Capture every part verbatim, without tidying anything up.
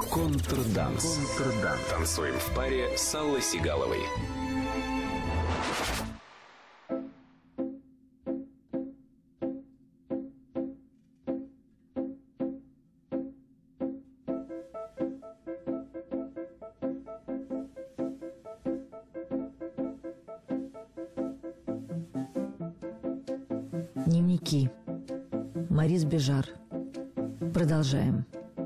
Контрданс. Контрданс. Танцуем в паре с Аллой Сигаловой. Дневники. Морис Бежар. Продолжаем.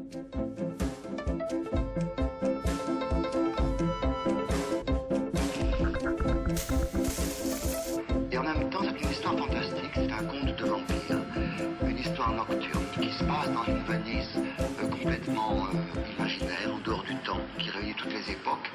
Et en même temps, c'est une histoire fantastique, c'est un conte de vampire, une histoire nocturne qui se passe dans une Venise euh, complètement euh, imaginaire, en dehors du temps, qui réunit toutes les époques.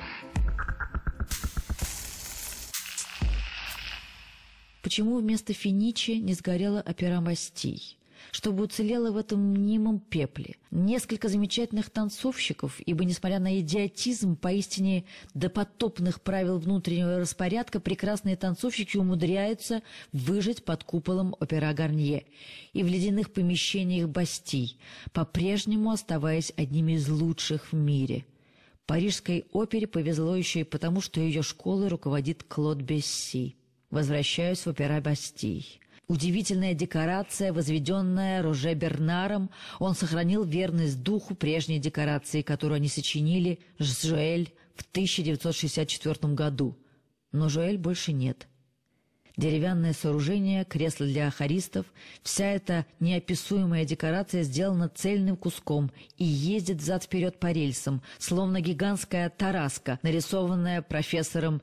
Почему вместо Финичи не сгорела опера Бастий? Чтобы уцелела в этом мнимом пепле. Несколько замечательных танцовщиков, ибо, несмотря на идиотизм поистине допотопных правил внутреннего распорядка, прекрасные танцовщики умудряются выжить под куполом опера Гарнье и в ледяных помещениях Бастий, по-прежнему оставаясь одними из лучших в мире. Парижской опере повезло еще и потому, что ее школой руководит Клод Бесси. Возвращаюсь в опера Бастий. Удивительная декорация, возведенная Роже Бернаром, он сохранил верность духу прежней декорации, которую они сочинили с Жуэль в тысяча девятьсот шестьдесят четвёртом году. Но Жуэль больше нет. Деревянное сооружение, кресло для хористов, вся эта неописуемая декорация сделана цельным куском и ездит взад-вперед по рельсам, словно гигантская тараска, нарисованная профессором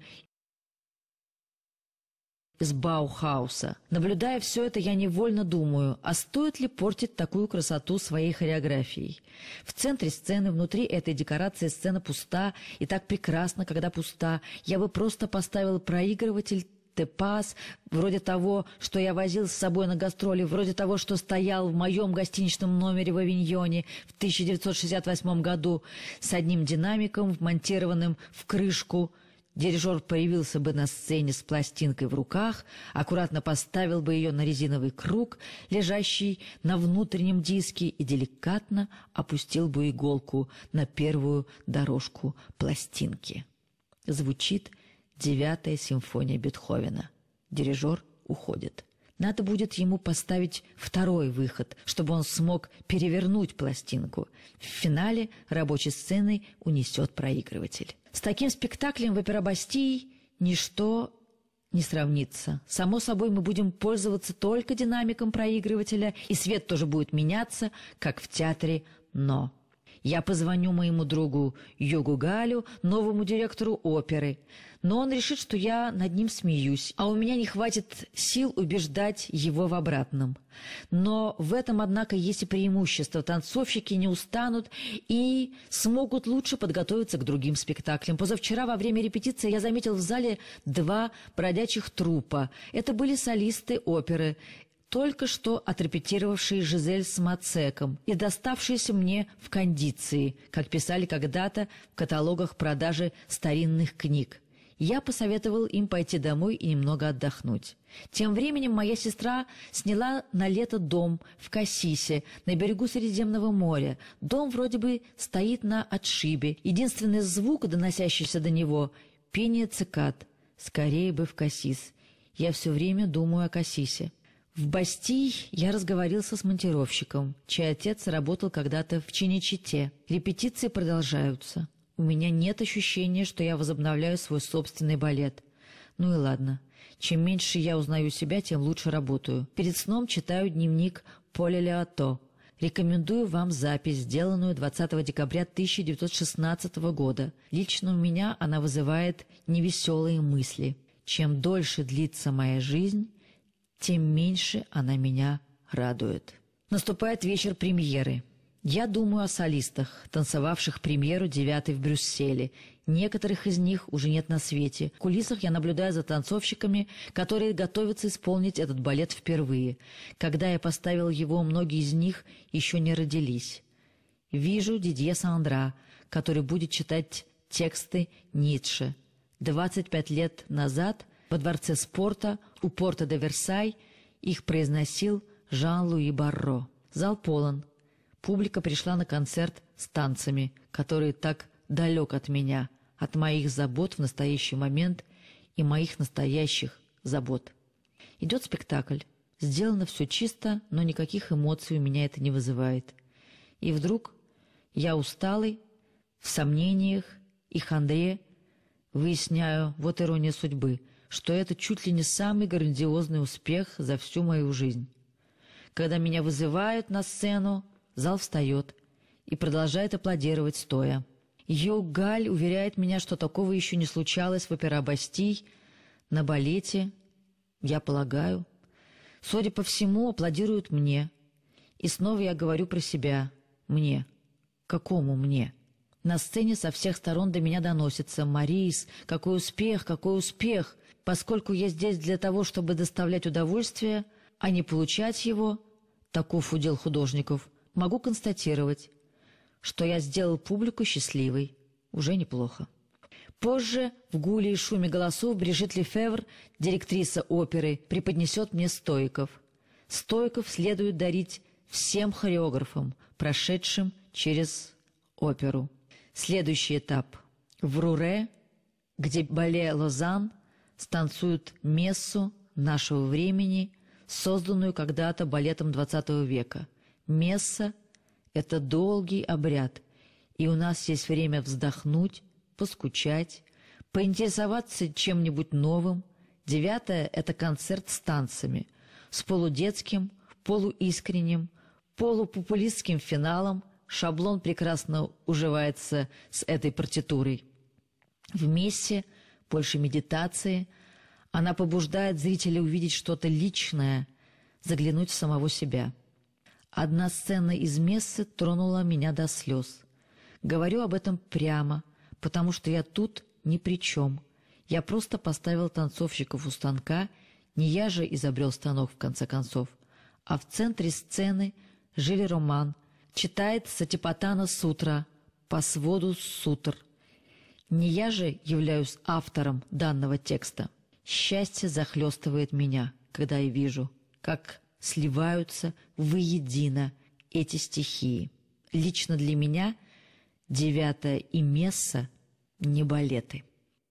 из Баухауса. Наблюдая все это, я невольно думаю, а стоит ли портить такую красоту своей хореографией? В центре сцены, внутри этой декорации, сцена пуста, и так прекрасно, когда пуста. Я бы просто поставил проигрыватель Тепас, вроде того, что я возил с собой на гастроли, вроде того, что стоял в моем гостиничном номере в Авиньоне в тысяча девятьсот шестьдесят восьмом году, с одним динамиком, вмонтированным в крышку. Дирижер появился бы на сцене с пластинкой в руках, аккуратно поставил бы ее на резиновый круг, лежащий на внутреннем диске, и деликатно опустил бы иголку на первую дорожку пластинки. Звучит девятая симфония Бетховена. Дирижер уходит. Надо будет ему поставить второй выход, чтобы он смог перевернуть пластинку. В финале рабочей сцены унесет проигрыватель. С таким спектаклем в опера Бастии ничто не сравнится. Само собой, мы будем пользоваться только динамиком проигрывателя, и свет тоже будет меняться, как в театре «Но». Я позвоню моему другу Йогу Галю, новому директору оперы, но он решит, что я над ним смеюсь, а у меня не хватит сил убеждать его в обратном. Но в этом, однако, есть и преимущество. Танцовщики не устанут и смогут лучше подготовиться к другим спектаклям. Позавчера во время репетиции я заметил в зале два бродячих труппа. Это были солисты оперы, только что отрепетировавшие Жизель с Мацеком и доставшиеся мне в кондиции, как писали когда-то в каталогах продажи старинных книг. Я посоветовал им пойти домой и немного отдохнуть. Тем временем моя сестра сняла на лето дом в Кассисе, на берегу Средиземного моря. Дом вроде бы стоит на отшибе. Единственный звук, доносящийся до него — пение цикад. Скорее бы в Кассис. Я все время думаю о Кассисе. В Бастии я разговорился с монтировщиком, чей отец работал когда-то в Чиничите. Репетиции продолжаются. У меня нет ощущения, что я возобновляю свой собственный балет. Ну и ладно. Чем меньше я узнаю себя, тем лучше работаю. Перед сном читаю дневник Поля Леото. Рекомендую вам запись, сделанную двадцатого декабря тысяча девятьсот шестнадцатого года. Лично у меня она вызывает невеселые мысли. Чем дольше длится моя жизнь, тем меньше она меня радует. Наступает вечер премьеры. Я думаю о солистах, танцевавших премьеру девятой в Брюсселе. Некоторых из них уже нет на свете. В кулисах я наблюдаю за танцовщиками, которые готовятся исполнить этот балет впервые. Когда я поставил его, многие из них еще не родились. Вижу Дидье Сандра, который будет читать тексты Ницше. двадцать пять лет назад во дворце спорта у порта де Версай их произносил Жан-Луи Барро. Зал полон. Публика пришла на концерт с танцами, который так далек от меня, от моих забот в настоящий момент и моих настоящих забот. Идет спектакль. Сделано все чисто, но никаких эмоций у меня это не вызывает. И вдруг я усталый, в сомнениях и хандре, выясняю, вот ирония судьбы, что это чуть ли не самый грандиозный успех за всю мою жизнь. Когда меня вызывают на сцену, зал встает и продолжает аплодировать стоя. Йо Галь уверяет меня, что такого еще не случалось в опера Бастий, на балете, я полагаю. Судя по всему, аплодируют мне. И снова я говорю про себя. Мне. Какому мне? На сцене со всех сторон до меня доносится: «Марис, какой успех, какой успех!» Поскольку я здесь для того, чтобы доставлять удовольствие, а не получать его, таков удел художников, могу констатировать, что я сделал публику счастливой. Уже неплохо. Позже, в гуле и шуме голосов, Брижит Лефевр, директриса оперы, преподнесет мне стоиков. Стоиков следует дарить всем хореографам, прошедшим через оперу. Следующий этап. В Руре, где бале Лозан станцуют мессу нашего времени, созданную когда-то балетом двадцатого века. Месса — это долгий обряд, и у нас есть время вздохнуть, поскучать, поинтересоваться чем-нибудь новым. Девятое — это концерт с танцами, с полудетским, полуискренним, полупопулистским финалом. Шаблон прекрасно уживается с этой партитурой. В мессе больше медитации. Она побуждает зрителя увидеть что-то личное, заглянуть в самого себя. Одна сцена из мессы тронула меня до слез. Говорю об этом прямо, потому что я тут ни при чем. Я просто поставил танцовщиков у станка, не я же изобрел станок в конце концов. А в центре сцены Жиль Роман читает Сатипатана Сутра по своду сутр. Не я же являюсь автором данного текста. Счастье захлестывает меня, когда я вижу, как сливаются воедино эти стихии. Лично для меня девятая и месса не балеты.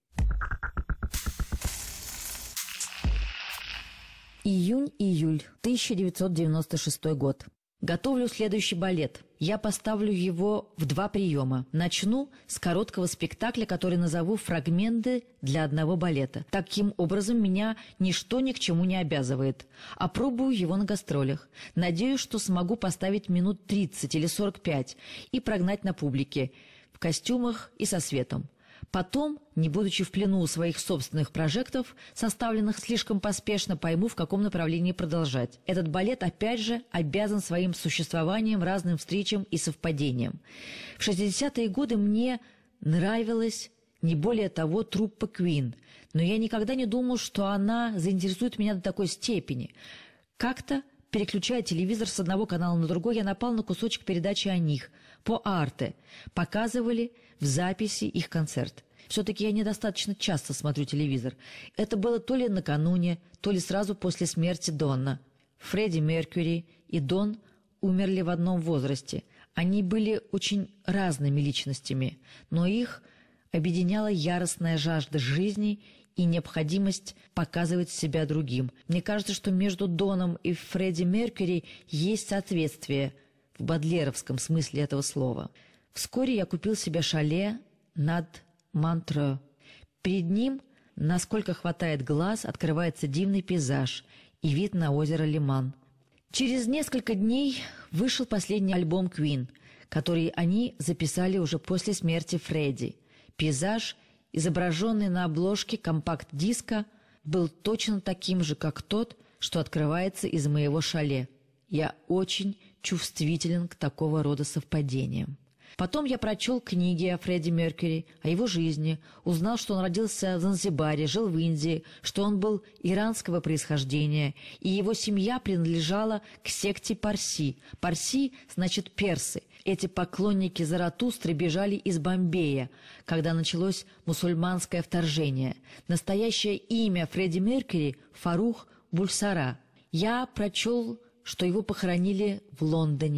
Июнь-июль тысяча девятьсот девяносто шестой год. Готовлю следующий балет. Я поставлю его в два приема. Начну с короткого спектакля, который назову «Фрагменты для одного балета». Таким образом, меня ничто ни к чему не обязывает. Опробую его на гастролях. Надеюсь, что смогу поставить минут тридцать или сорок пять и прогнать на публике, в костюмах и со светом. Потом, не будучи в плену у своих собственных прожектов, составленных слишком поспешно, пойму, в каком направлении продолжать. Этот балет, опять же, обязан своим существованием, разным встречам и совпадениям. В шестидесятые годы мне нравилась, не более того, труппа Queen, но я никогда не думал, что она заинтересует меня до такой степени. Как-то, переключая телевизор с одного канала на другой, я напал на кусочек передачи о них. По Арте показывали в записи их концерт. Все-таки я недостаточно часто смотрю телевизор. Это было то ли накануне, то ли сразу после смерти Донна. Фредди Меркьюри и Дон умерли в одном возрасте. Они были очень разными личностями, но их объединяла яростная жажда жизни и необходимость показывать себя другим. Мне кажется, что между Доном и Фредди Меркьюри есть соответствие в бодлеровском смысле этого слова. Вскоре я купил себе шале над Монтре. Перед ним, насколько хватает глаз, открывается дивный пейзаж и вид на озеро Лиман. Через несколько дней вышел последний альбом Queen, который они записали уже после смерти Фредди. Пейзаж, изображенный на обложке компакт-диска, был точно таким же, как тот, что открывается из моего шале. Я очень чувствителен к такого рода совпадениям. Потом я прочел книги о Фредди Меркьюри, о его жизни, узнал, что он родился в Занзибаре, жил в Индии, что он был иранского происхождения, и его семья принадлежала к секте Парси. Парси значит персы. Эти поклонники Заратустры бежали из Бомбея, когда началось мусульманское вторжение. Настоящее имя Фредди Меркьюри – Фарух Бульсара. Я прочел, что его похоронили в Лондоне.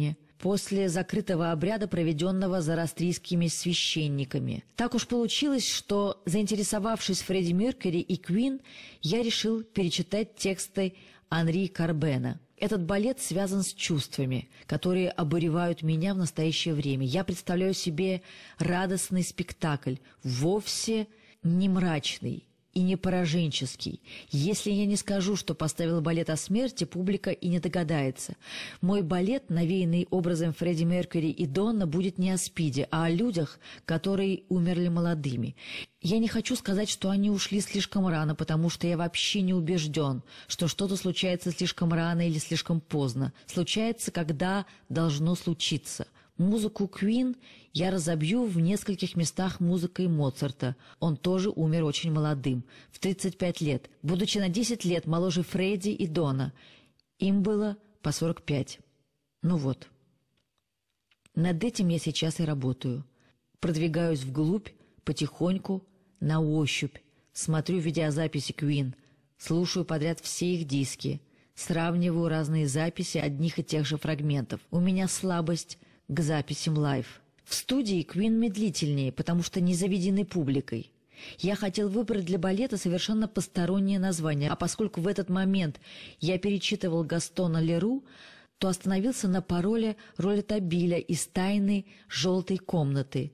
после закрытого обряда, проведенного зороастрийскими священниками. Так уж получилось, что, заинтересовавшись Фредди Меркьюри и Квин, я решил перечитать тексты Анри Карбена. Этот балет связан с чувствами, которые обуревают меня в настоящее время. Я представляю себе радостный спектакль, вовсе не мрачный и не пораженческий. Если я не скажу, что поставил балет о смерти, публика и не догадается. Мой балет, навеянный образом Фредди Меркьюри и Донна, будет не о СПИДе, а о людях, которые умерли молодыми. Я не хочу сказать, что они ушли слишком рано, потому что я вообще не убежден, что что-то случается слишком рано или слишком поздно. Случается, когда должно случиться. Музыку Квин я разобью в нескольких местах музыкой Моцарта. Он тоже умер очень молодым, в тридцать пять лет, будучи на десять лет моложе Фредди и Дона. Им было по сорок пять. Ну вот. Над этим я сейчас и работаю. Продвигаюсь вглубь, потихоньку, на ощупь. Смотрю видеозаписи Квин, слушаю подряд все их диски, сравниваю разные записи одних и тех же фрагментов. У меня слабость к записям лайв. В студии Квин медлительнее, потому что не заведены публикой. Я хотел выбрать для балета совершенно постороннее название, а поскольку в этот момент я перечитывал Гастона Леру, то остановился на пароле Ролетабиля из «Тайны желтой комнаты».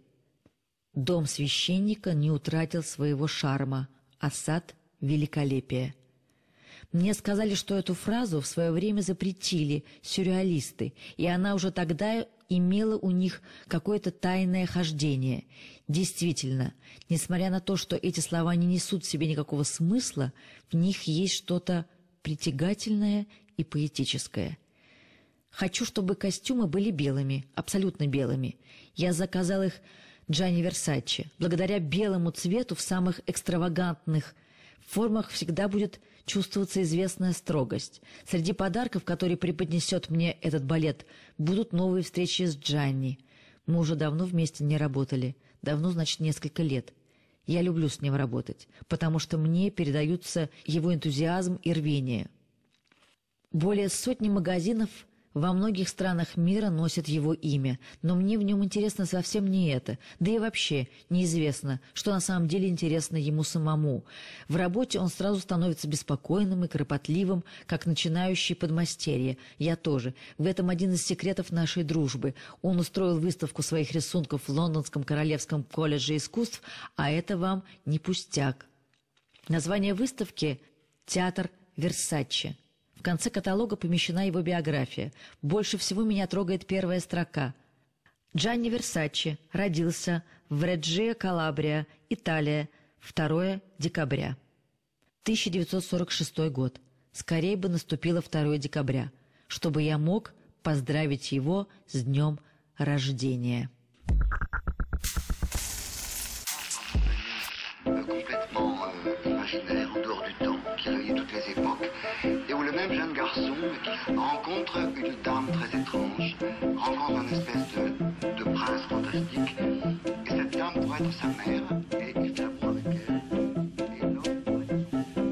Дом священника не утратил своего шарма, а сад — великолепия. Мне сказали, что эту фразу в свое время запретили сюрреалисты, и она уже тогда имела у них какое-то тайное хождение. Действительно, несмотря на то, что эти слова не несут в себе никакого смысла, в них есть что-то притягательное и поэтическое. Хочу, чтобы костюмы были белыми, абсолютно белыми. Я заказал их Джанни Версаче. Благодаря белому цвету в самых экстравагантных формах всегда будет чувствоваться известная строгость. Среди подарков, которые преподнесет мне этот балет, будут новые встречи с Джанни. Мы уже давно вместе не работали. Давно, значит, несколько лет. Я люблю с ним работать, потому что мне передаются его энтузиазм и рвение. Более сотни магазинов во многих странах мира носят его имя, но мне в нем интересно совсем не это, да и вообще неизвестно, что на самом деле интересно ему самому. В работе он сразу становится беспокойным и кропотливым, как начинающий подмастерье. Я тоже. В этом один из секретов нашей дружбы. Он устроил выставку своих рисунков в Лондонском Королевском колледже искусств, а это вам не пустяк. Название выставки «Театр Версаче». В конце каталога помещена его биография. Больше всего меня трогает первая строка. Джанни Версаче родился в Реджио Калабрия, Италия, второго декабря. тысяча девятьсот сорок шестой год. Скорее бы наступило второго декабря, чтобы я мог поздравить его с днем рождения. Complètement euh, imaginaire, en dehors du temps, qui réunit toutes les époques, et où le même jeune garçon rencontre une dame très étrange, rencontre un espèce de, de prince fantastique, et cette dame pourrait être sa mère, et il fait l'amour avec elle. Et l'homme pourrait être...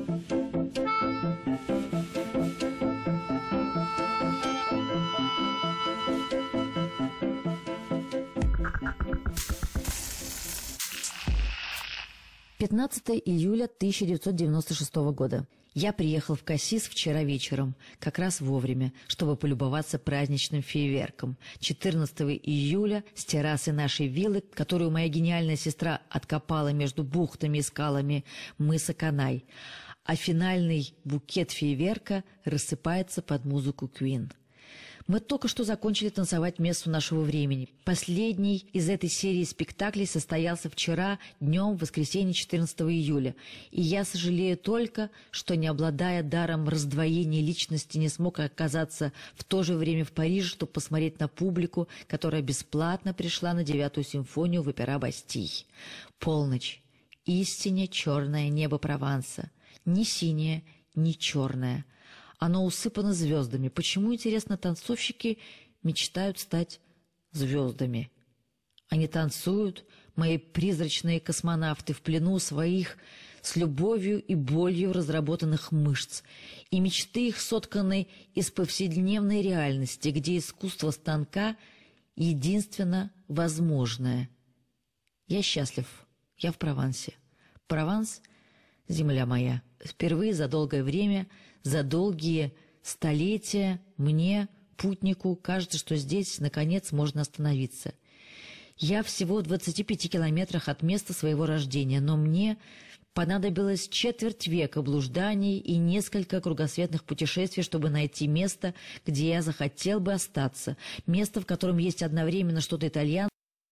пятнадцатого июля тысяча девятьсот девяносто шестого года. Я приехал в Кассис вчера вечером, как раз вовремя, чтобы полюбоваться праздничным фейерверком. четырнадцатого июля с террасы нашей виллы, которую моя гениальная сестра откопала между бухтами и скалами мыса Канай, а финальный букет фейерверка рассыпается под музыку Квин. Мы только что закончили танцевать мессу нашего времени. Последний из этой серии спектаклей состоялся вчера, днем, в воскресенье четырнадцатого июля. И я сожалею только, что, не обладая даром раздвоения личности, не смог оказаться в то же время в Париже, чтобы посмотреть на публику, которая бесплатно пришла на девятую симфонию в опера Бастиль. Полночь. Истинно черное небо Прованса. Ни синее, ни черное. Оно усыпано звездами. Почему, интересно, танцовщики мечтают стать звездами? Они танцуют, мои призрачные космонавты, в плену своих с любовью и болью разработанных мышц, и мечты их сотканы из повседневной реальности, где искусство станка единственно возможное. Я счастлив, я в Провансе. Прованс — земля моя. Впервые за долгое время, за долгие столетия мне, путнику, кажется, что здесь, наконец, можно остановиться. Я всего в двадцати пяти километрах от места своего рождения, но мне понадобилось четверть века блужданий и несколько кругосветных путешествий, чтобы найти место, где я захотел бы остаться, место, в котором есть одновременно что-то итальянское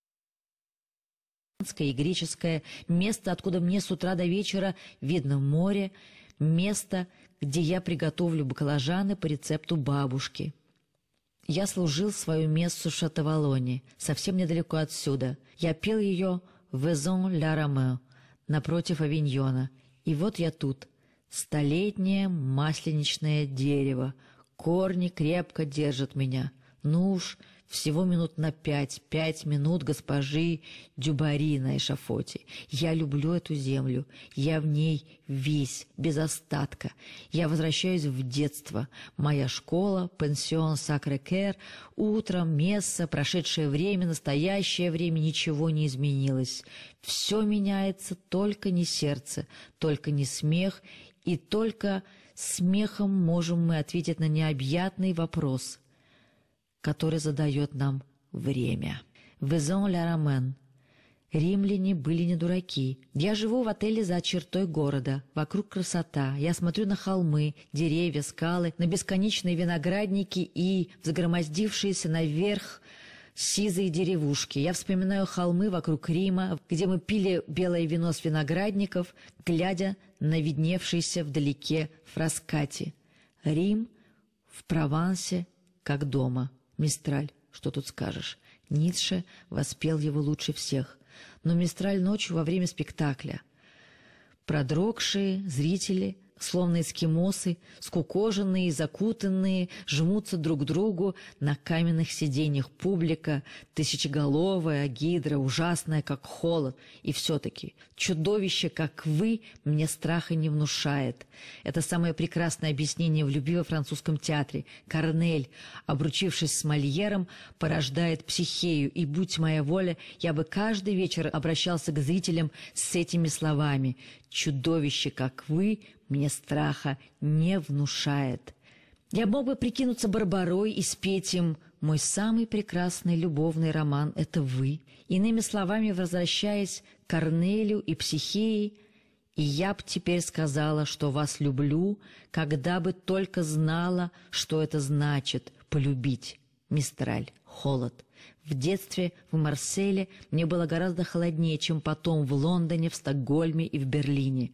и греческое, место, откуда мне с утра до вечера видно море, место, где я приготовлю баклажаны по рецепту бабушки. Я служил свою мессу в Шато-Валоне, совсем недалеко отсюда. Я пел ее в Везон-ля-Ромео, напротив Авиньона. И вот я тут, столетнее масленичное дерево. Корни крепко держат меня. Ну уж, всего минут на пять, пять минут госпожи Дюбари на эшафоте. Я люблю эту землю, я в ней весь, без остатка. Я возвращаюсь в детство. Моя школа, пансион Сакре-Кер, утром, месса, прошедшее время, настоящее время, ничего не изменилось. Все меняется, только не сердце, только не смех, и только смехом можем мы ответить на необъятный вопрос, который задает нам время. Везон-ля-Ромен. Римляне были не дураки. Я живу в отеле за чертой города. Вокруг красота. Я смотрю на холмы, деревья, скалы, на бесконечные виноградники и взгромоздившиеся наверх сизые деревушки. Я вспоминаю холмы вокруг Рима, где мы пили белое вино с виноградников, глядя на видневшиеся вдалеке фраскати. Рим в Провансе как дома. Мистраль, что тут скажешь? Ницше воспел его лучше всех. Но Мистраль ночью во время спектакля. Продрогшие зрители, словно эскимосы, скукоженные и закутанные, жмутся друг к другу на каменных сиденьях. Публика, тысячеголовая, гидра, ужасная, как холод. И все-таки чудовище, как вы, мне страха не внушает. Это самое прекрасное объяснение в любви во французском театре. Корнель, обручившись с Мольером, порождает Психею, и, будь моя воля, я бы каждый вечер обращался к зрителям с этими словами: «Чудовище, как вы, мне страха не внушает». Я мог бы прикинуться Барбарой и спеть им: «Мой самый прекрасный любовный роман — это вы». Иными словами, возвращаясь к Корнелю и Психее, и я б теперь сказала, что вас люблю, когда бы только знала, что это значит — полюбить. Мистраль, холод. В детстве в Марселе мне было гораздо холоднее, чем потом в Лондоне, в Стокгольме и в Берлине.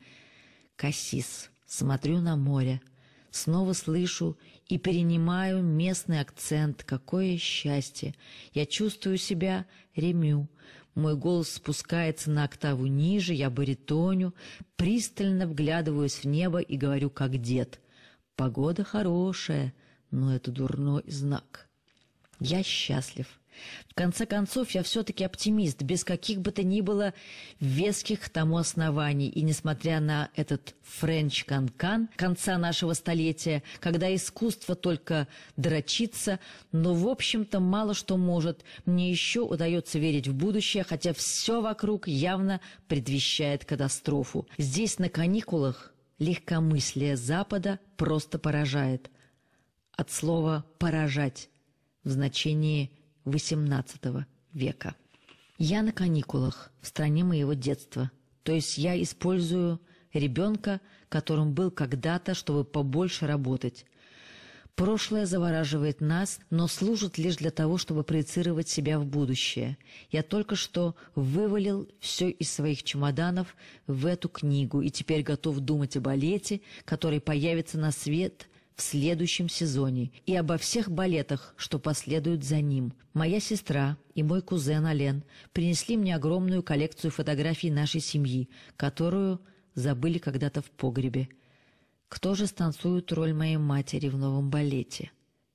Кассис. Смотрю на море. Снова слышу и перенимаю местный акцент. Какое счастье! Я чувствую себя Ремю. Мой голос спускается на октаву ниже, я баритоню, пристально вглядываюсь в небо и говорю, как дед: «Погода хорошая, но это дурной знак». Я счастлив. В конце концов, я все-таки оптимист, без каких бы то ни было веских к тому оснований. И несмотря на этот френч канкан конца нашего столетия, когда искусство только дрочится, но, в общем-то, мало что может, мне еще удается верить в будущее, хотя все вокруг явно предвещает катастрофу. Здесь, на каникулах, легкомыслие Запада просто поражает. От слова «поражать» в значении восемнадцатого века. Я на каникулах в стране моего детства, то есть я использую ребенка, которым был когда-то, чтобы побольше работать. Прошлое завораживает нас, но служит лишь для того, чтобы проецировать себя в будущее. Я только что вывалил все из своих чемоданов в эту книгу и теперь готов думать о балете, который появится на свет в следующем сезоне, и обо всех балетах, что последуют за ним. Моя сестра и мой кузен Ален принесли мне огромную коллекцию фотографий нашей семьи, которую забыли когда-то в погребе. Кто же станцует роль моей матери в новом балете?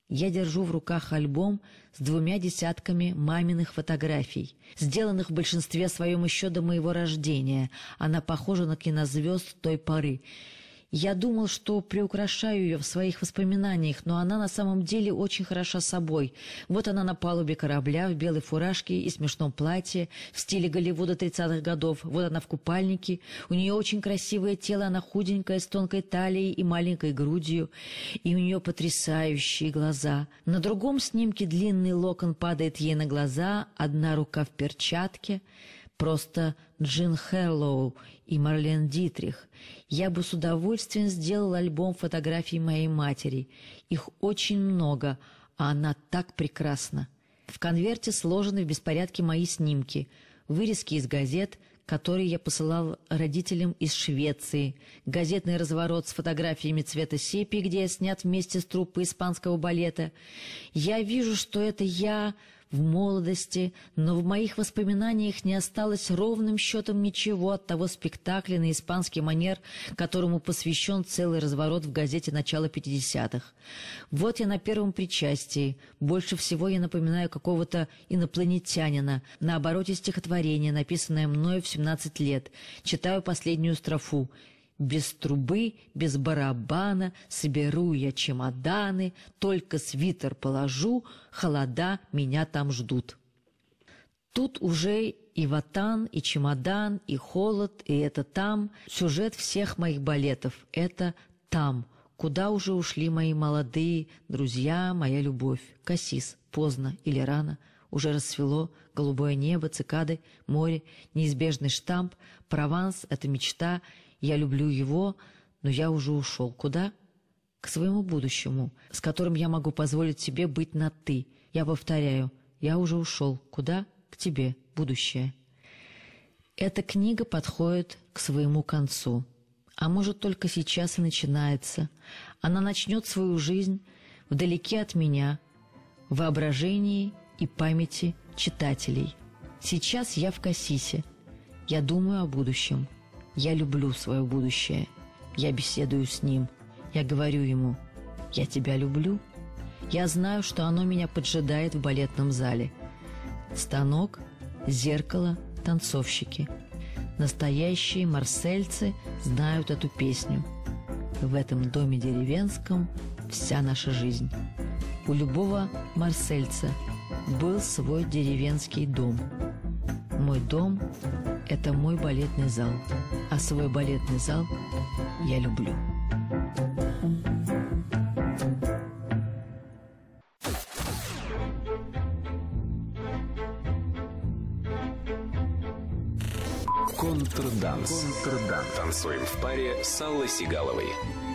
Я держу в руках альбом с двумя десятками маминых фотографий, сделанных в большинстве своем еще до моего рождения. Она похожа на кинозвезд той поры. Я думал, что приукрашаю ее в своих воспоминаниях, но она на самом деле очень хороша собой. Вот она на палубе корабля в белой фуражке и смешном платье в стиле Голливуда тридцатых годов. Вот она в купальнике. У нее очень красивое тело, она худенькая, с тонкой талией и маленькой грудью. И у нее потрясающие глаза. На другом снимке длинный локон падает ей на глаза, одна рука в перчатке. Просто Джин Харлоу и Марлен Дитрих. Я бы с удовольствием сделал альбом фотографий моей матери. Их очень много, а она так прекрасна. В конверте сложены в беспорядке мои снимки, вырезки из газет, которые я посылал родителям из Швеции, газетный разворот с фотографиями цвета сепии, где я снят вместе с труппой испанского балета. Я вижу, что это я в молодости, но в моих воспоминаниях не осталось ровным счетом ничего от того спектакля на испанский манер, которому посвящен целый разворот в газете начала пятидесятых. Вот я на первом причастии. Больше всего я напоминаю какого-то инопланетянина. На обороте стихотворения, написанное мною в семнадцать лет. Читаю последнюю строфу. «Без трубы, без барабана соберу я чемоданы, только свитер положу, холода меня там ждут». Тут уже и ватан, и чемодан, и холод, и это там. Сюжет всех моих балетов — это там, куда уже ушли мои молодые друзья, моя любовь. Кассис, поздно или рано, уже рассвело, голубое небо, цикады, море, неизбежный штамп, Прованс — это мечта. Я люблю его, но я уже ушел. Куда? К своему будущему, с которым я могу позволить себе быть на «ты». Я повторяю, я уже ушел. Куда? К тебе, будущее. Эта книга подходит к своему концу. А может, только сейчас и начинается. Она начнет свою жизнь вдалеке от меня, в воображении и памяти читателей. Сейчас я в Кассисе. Я думаю о будущем. Я люблю свое будущее. Я беседую с ним. Я говорю ему: «Я тебя люблю». Я знаю, что оно меня поджидает в балетном зале. Станок, зеркало, танцовщики. Настоящие марсельцы знают эту песню. В этом доме деревенском вся наша жизнь. У любого марсельца был свой деревенский дом. Мой дом — это мой балетный зал, а свой балетный зал я люблю. Контрданс. Контрданс. Танцуем в паре с Аллой Сигаловой.